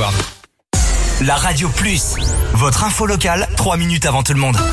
voir. La Radio Plus, votre info locale, 3 minutes avant tout le monde.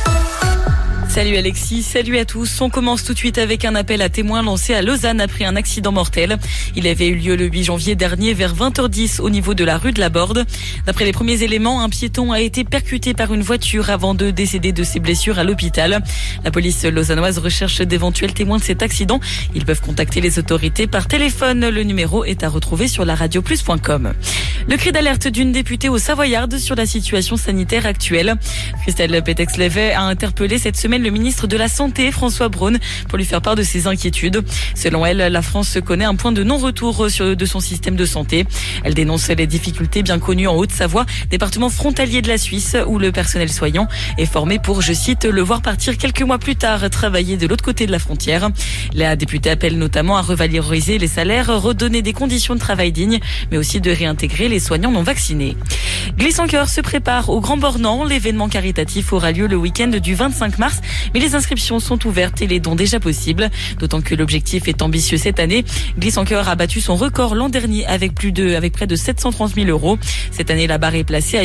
Salut Alexis, salut à tous. On commence tout de suite avec un appel à témoins lancé à Lausanne après un accident mortel. Il avait eu lieu le 8 janvier dernier vers 20h10 au niveau de la rue de la Borde. D'après les premiers éléments, un piéton a été percuté par une voiture avant de décéder de ses blessures à l'hôpital. La police lausannoise recherche d'éventuels témoins de cet accident. Ils peuvent contacter les autorités par téléphone. Le numéro est à retrouver sur laradioplus.com. Le cri d'alerte d'une députée au Savoyarde sur la situation sanitaire actuelle. Christelle Pétex-Lévey a interpellé cette semaine le ministre de la Santé, François Braun, pour lui faire part de ses inquiétudes. Selon elle, la France connaît un point de non-retour de son système de santé. Elle dénonce les difficultés bien connues en Haute-Savoie, département frontalier de la Suisse, où le personnel soignant est formé pour, je cite, le voir partir quelques mois plus tard, travailler de l'autre côté de la frontière. La députée appelle notamment à revaloriser les salaires, redonner des conditions de travail dignes, mais aussi de réintégrer les soignants non vaccinés. Glisse en Cœur se prépare au Grand Bornand. L'événement caritatif aura lieu le week-end du 25 mars. Mais les inscriptions sont ouvertes et les dons déjà possibles. D'autant que l'objectif est ambitieux cette année. Glisse en Cœur a battu son record l'an dernier avec près de 730 000 euros. Cette année, la barre est placée à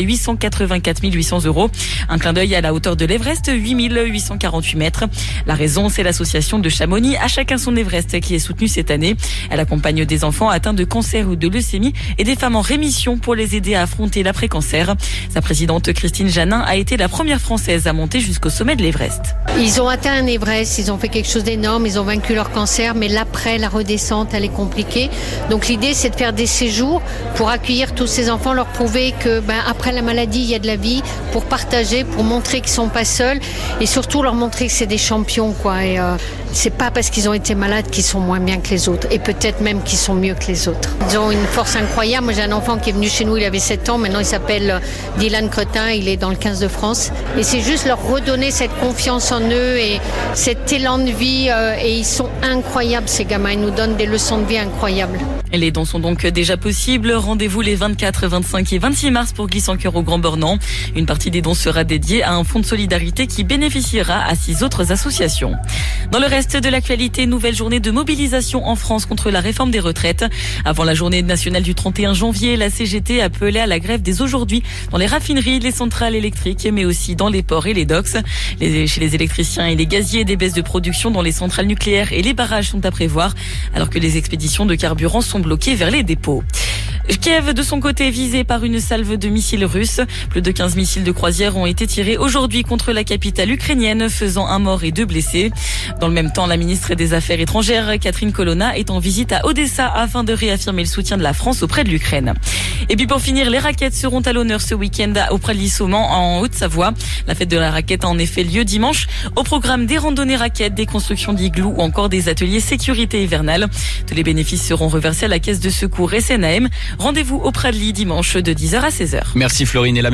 884 800 euros. Un clin d'œil à la hauteur de l'Everest, 8 848 mètres. La raison, c'est l'association de Chamonix À Chacun Son Everest qui est soutenue cette année. Elle accompagne des enfants atteints de cancer ou de leucémie et des femmes en rémission pour les aider à affronter l'après-cancer. Sa présidente Christine Janin a été la première Française à monter jusqu'au sommet de l'Everest. Ils ont atteint un Everest, ils ont fait quelque chose d'énorme, ils ont vaincu leur cancer, mais l'après, la redescente, elle est compliquée. Donc l'idée, c'est de faire des séjours pour accueillir tous ces enfants, leur prouver que après la maladie, il y a de la vie, pour partager, pour montrer qu'ils sont pas seuls et surtout leur montrer que c'est des champions, quoi. Et c'est pas parce qu'ils ont été malades qu'ils sont moins bien que les autres et peut-être même qu'ils sont mieux que les autres. Ils ont une force incroyable. Moi, j'ai un enfant qui est venu chez nous, il avait 7 ans, maintenant il s'appelle Dylan Cretin, il est dans le 15 de France. Et c'est juste leur redonner cette confiance en eux et cet élan de vie et ils sont incroyables ces gamins, ils nous donnent des leçons de vie incroyables. Les dons sont donc déjà possibles. Rendez-vous les 24, 25 et 26 mars pour Glisse en Cœur au Grand Bornand. Une partie des dons sera dédiée à un fonds de solidarité qui bénéficiera à 6 autres associations. Dans le reste de l'actualité, nouvelle journée de mobilisation en France contre la réforme des retraites. Avant la journée nationale du 31 janvier, la CGT appelait à la grève dès aujourd'hui dans les raffineries, les centrales électriques, mais aussi dans les ports et les docks. Chez les électriciens et les gaziers, des baisses de production dans les centrales nucléaires et les barrages sont à prévoir, alors que les expéditions de carburant sont bloquées vers les dépôts. Kiev, de son côté, visé par une salve de missiles russes. Plus de 15 missiles de croisière ont été tirés aujourd'hui contre la capitale ukrainienne, faisant 1 mort et 2 blessés. Dans le même temps, la ministre des Affaires étrangères, Catherine Colonna, est en visite à Odessa afin de réaffirmer le soutien de la France auprès de l'Ukraine. Et puis pour finir, les raquettes seront à l'honneur ce week-end au Pralissement en Haute-Savoie. La fête de la raquette a en effet lieu dimanche. Au programme des randonnées raquettes, des constructions d'iglous ou encore des ateliers sécurité hivernale. Tous les bénéfices seront reversés à la caisse de secours SNAM. Rendez-vous au Pradly dimanche de 10h à 16h. Merci Florine. Et la